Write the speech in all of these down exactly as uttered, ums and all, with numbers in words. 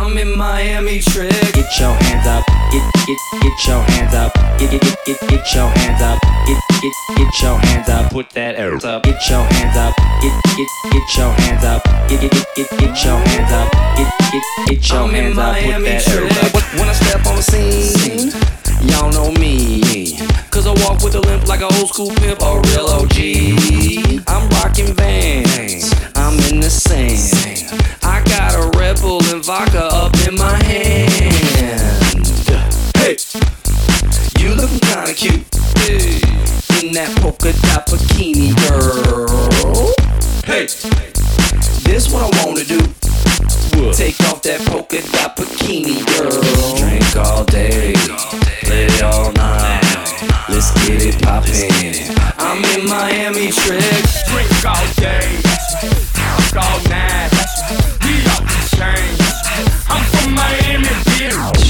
I'm in Miami trick. Get your hands up, get, get, get your hands up, get, get, get, get, get your hands up, get, get, get your hands up, put that air up, get your hands up, get, get, get your hands up, get, get, get, get, get your hands up, get, get, get your hands up, put that air up. When I step on the scene, y'all know me, cause I walk with a limp like an old school pimp, a real O G. I'm rocking Vans, I'm in the sand, I got a Red Bull and vodka up in my hand. Hey, you looking kinda cute, hey, in that polka dot bikini, girl. Hey, this what I wanna do. Take off that polka dot bikini, girl. Drink all day, play all night. Let's get it poppin'. I'm in Miami trick. Drink all day, drink all night. We off the chain. I'm from Miami, bitch.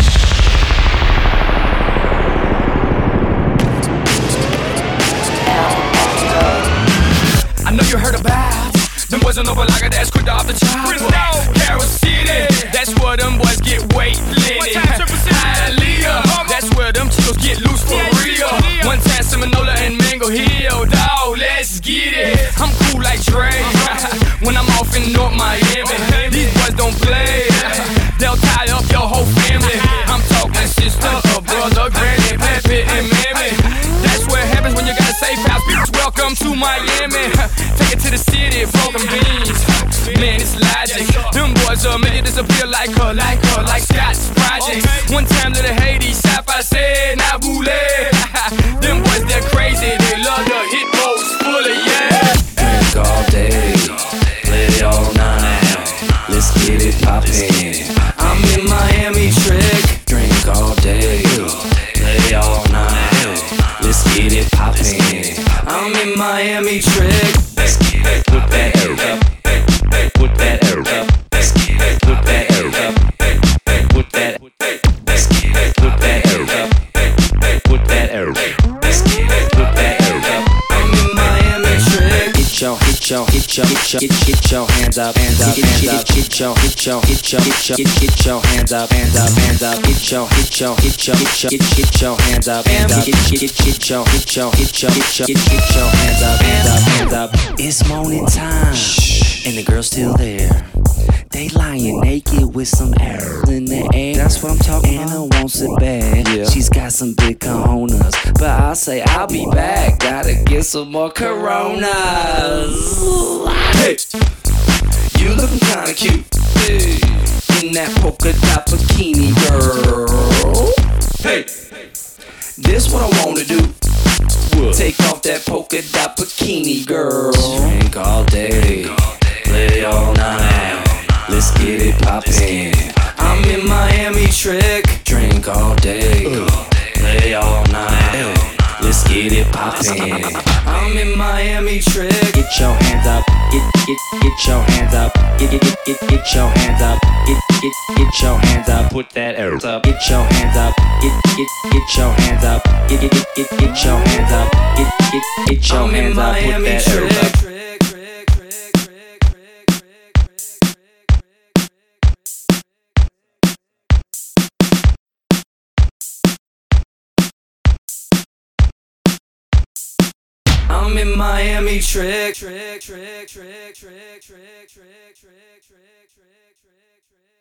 I know you heard about them boys on over like a dash quick off the top. Carol City, that's where them boys get weight lifted. Hialeah, that's where them chicos get loose for real. One time Seminola and Mango Hill, dawg, let's get it. I'm cool like Dre when I'm off in North Miami. These boys don't play, they'll tie up your whole family. I'm talking sister, a brother, granny, pappy, and mammy. That's what happens when you got a safe house. Bitch, welcome to Miami. Take it to the city, broken beans. Man, it's logic. Them boys will make it disappear like her, like her, like Scott's project. One time little Haiti, Sap, I said, Nabule. Them boys, they're crazy. They love the hit boats full of yeah. Drink all day, play all night. Let's get it poppin'. I'm in Miami trick. Drink all day, play all night. Let's get it poppin'. I'm in Miami trick. Put that air up, put that air up, put that air up, put that, put that air up, put that air up, put that air up. I'm in Miami trick. Get your, get your, get your, get your, get, get your hands up, hands up, hands up. Get your, get your, get your, get your, get, get your hands up, hands up, hands up. Get your, get your, get your, get your, get, get your hands up, hands up. Get, get, get, get your, get your, get your, get your, get, get your hands up, hands up, hands up. It's morning time, and the girl's still there. They lying naked with some air in the air. That's what I'm talking about. Anna wants it bad. Yeah. She's got some big cojones, but I'll say I'll be back. Gotta get some more Coronas. Hey, you looking kinda cute, hey, in that polka dot bikini, girl. Hey, this what I wanna do. Take off that polka dot bikini, girl. Drink all day, play all night. Let's get it poppin'. I'm in Miami trick. Drink all day, play all night. Let's get it poppin'. I'm in Miami trick. Get your hands up, get, get, get your hands up, get, get, get, get, get your hands up, get, get, get your hands up, put that air up. Get your hands up, get, get, get your hands up, get, get, get, get, get your hands up, get, get, get your hands up, put that air up. I'm in Miami trick, trick, trick, trick, trick, trick, trick, trick, trick, trick, trick, trick.